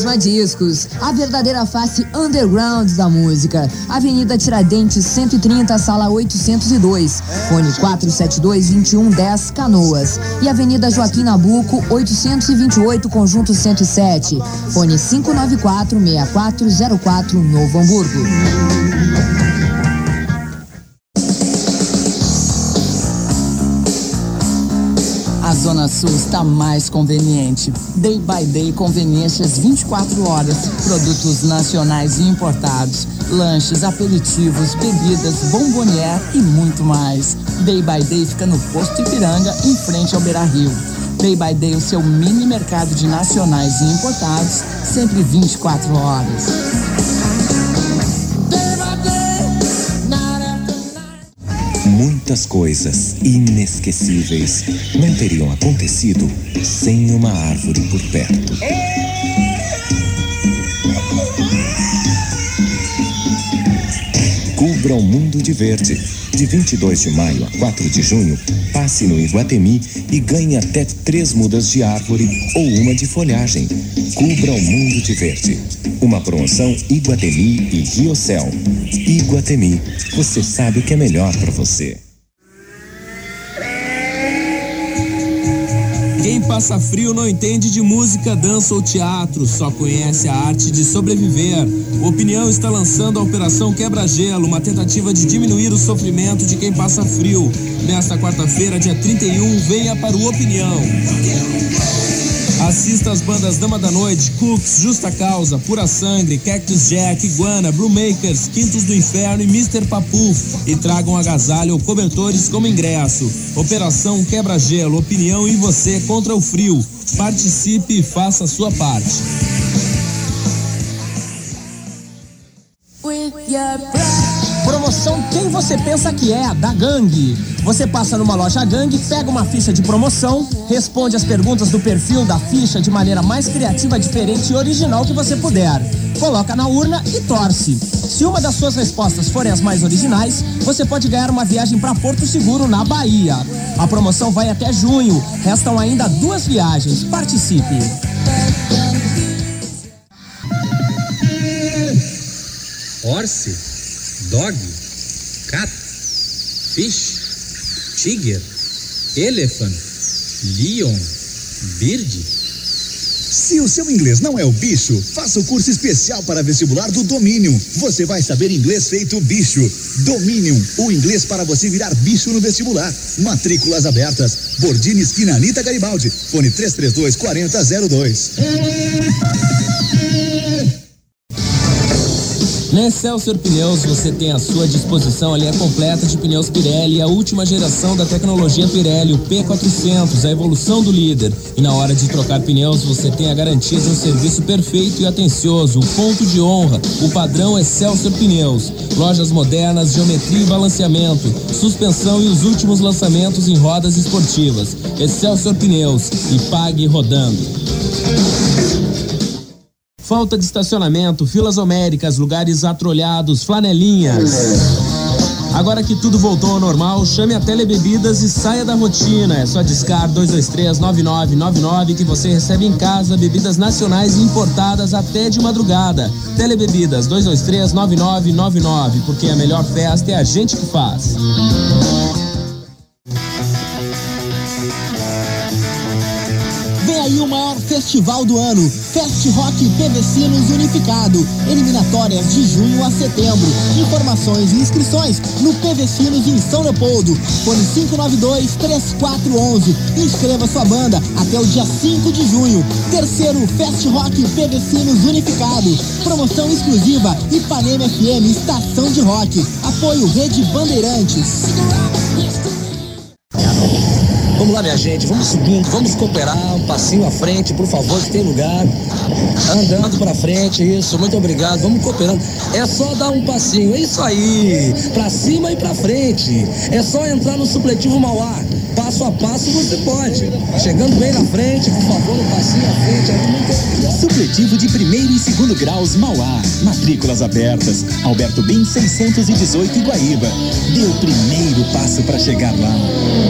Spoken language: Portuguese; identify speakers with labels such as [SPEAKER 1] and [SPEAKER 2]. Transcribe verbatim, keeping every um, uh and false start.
[SPEAKER 1] Prisma Discos, a verdadeira face underground da música. Avenida Tiradentes cento e trinta, sala oitocentos e dois, fone quatro sete dois, dois um um zero, Canoas. E Avenida Joaquim Nabuco, oitocentos e vinte e oito, Conjunto cento e sete, fone cinco nove quatro, seis quatro zero quatro, Novo Hamburgo.
[SPEAKER 2] A Zona Sul está mais conveniente. Day by Day Conveniências vinte e quatro horas. Produtos nacionais e importados. Lanches, aperitivos, bebidas, bombonier e muito mais. Day by Day fica no Posto Ipiranga, em frente ao Beira Rio. Day by Day, o seu mini mercado de nacionais e importados, sempre vinte e quatro horas.
[SPEAKER 3] Muitas coisas inesquecíveis não teriam acontecido sem uma árvore por perto. Cubra o mundo de verde. De vinte e dois de maio a quatro de junho, passe no Iguatemi e ganhe até três mudas de árvore ou uma de folhagem. Cubra o mundo de verde. Uma promoção Iguatemi e Riocel. Iguatemi, você sabe o que é melhor para você.
[SPEAKER 4] Quem passa frio não entende de música, dança ou teatro, só conhece a arte de sobreviver. O Opinião está lançando a Operação Quebra-Gelo, uma tentativa de diminuir o sofrimento de quem passa frio. Nesta quarta-feira, dia trinta e um, venha para o Opinião. Assista as bandas Dama da Noite, Cooks, Justa Causa, Pura Sangue, Cactus Jack, Iguana, Blue Makers, Quintos do Inferno e mister Papu. E tragam agasalho ou cobertores como ingresso. Operação Quebra-Gelo, Opinião e você contra o frio. Participe e faça a sua parte.
[SPEAKER 5] Promoção Quem Você Pensa Que É, da Gangue. Você passa numa loja Gangue, pega uma ficha de promoção, responde as perguntas do perfil da ficha de maneira mais criativa, diferente e original que você puder. Coloca na urna e torce. Se uma das suas respostas forem as mais originais, você pode ganhar uma viagem para Porto Seguro, na Bahia. A promoção vai até junho. Restam ainda duas viagens. Participe.
[SPEAKER 6] Horse, dog, cat, fish, tiger, elephant, lion, bird.
[SPEAKER 7] Se o seu inglês não é o bicho, faça o curso especial para vestibular do Dominium. Você vai saber inglês feito bicho. Dominium, o inglês para você virar bicho no vestibular. Matrículas abertas. Bordini, esquina Anita Garibaldi. Fone três três dois, quatro zero zero dois.
[SPEAKER 4] Na Excelsior Pneus você tem à sua disposição a linha completa de pneus Pirelli, a última geração da tecnologia Pirelli, o P quatrocentos, a evolução do líder. E na hora de trocar pneus você tem a garantia de um serviço perfeito e atencioso, o ponto de honra, o padrão Excelsior Pneus. Lojas modernas, geometria e balanceamento, suspensão e os últimos lançamentos em rodas esportivas. Excelsior Pneus, e pague rodando. Falta de estacionamento, filas homéricas, lugares atrolhados, flanelinhas. Agora que tudo voltou ao normal, chame a Telebebidas e saia da rotina. É só discar dois dois três, nove nove nove nove que você recebe em casa bebidas nacionais e importadas até de madrugada. Telebebidas dois dois três, nove nove nove nove, porque a melhor festa é a gente que faz.
[SPEAKER 8] E o maior festival do ano, Fest Rock Pevecinos Unificado, eliminatórias de junho a setembro. Informações e inscrições no Pevecinos em São Leopoldo, fone cinco nove dois, três quatro um um. Inscreva sua banda até o dia cinco de junho. Terceiro Fest Rock Pevecinos Unificado, promoção exclusiva Ipanema F M Estação de Rock, apoio Rede Bandeirantes.
[SPEAKER 9] Vamos lá, minha gente, vamos subindo, vamos cooperar, um passinho à frente, por favor, que tem lugar. Andando pra frente, isso, muito obrigado, vamos cooperando. É só dar um passinho, é isso aí, pra cima e pra frente. É só entrar no supletivo Mauá, passo a passo você pode. Chegando bem na frente, por favor, um passinho à frente, é muito obrigado.
[SPEAKER 10] Supletivo de primeiro e segundo graus Mauá, matrículas abertas, Alberto Bim seiscentos e dezoito Iguaíba. Dê o primeiro passo pra chegar lá.